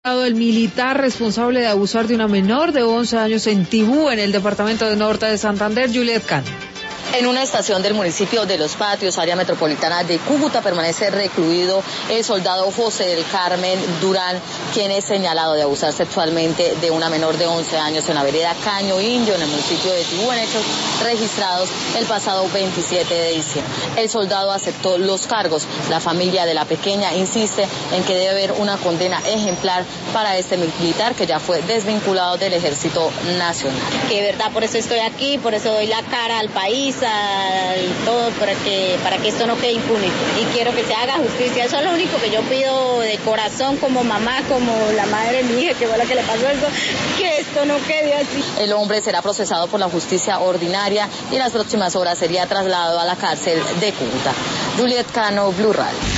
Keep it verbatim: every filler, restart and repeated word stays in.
El militar responsable de abusar de una menor de once años en Tibú, en el departamento de Norte de Santander, Juliet Cano. En una estación del municipio de Los Patios, área metropolitana de Cúcuta, permanece recluido el soldado José del Carmen Durán, quien es señalado de abusar sexualmente de una menor de once años en la vereda Caño Indio, en el municipio de Tibú, en hechos registrados el pasado veintisiete de diciembre. El soldado aceptó los cargos. La familia de la pequeña insiste en que debe haber una condena ejemplar para este militar, que ya fue desvinculado del Ejército Nacional. Que de verdad, por eso estoy aquí, por eso doy la cara al país, y todo, para que, para que esto no quede impune, y quiero que se haga justicia. Eso es lo único que yo pido de corazón, como mamá, como la madre de mi hija, que fue la que le pasó eso, que esto no quede así. El hombre será procesado por la justicia ordinaria y en las próximas horas sería trasladado a la cárcel de Cúcuta. Juliet Cano, Blue Radio.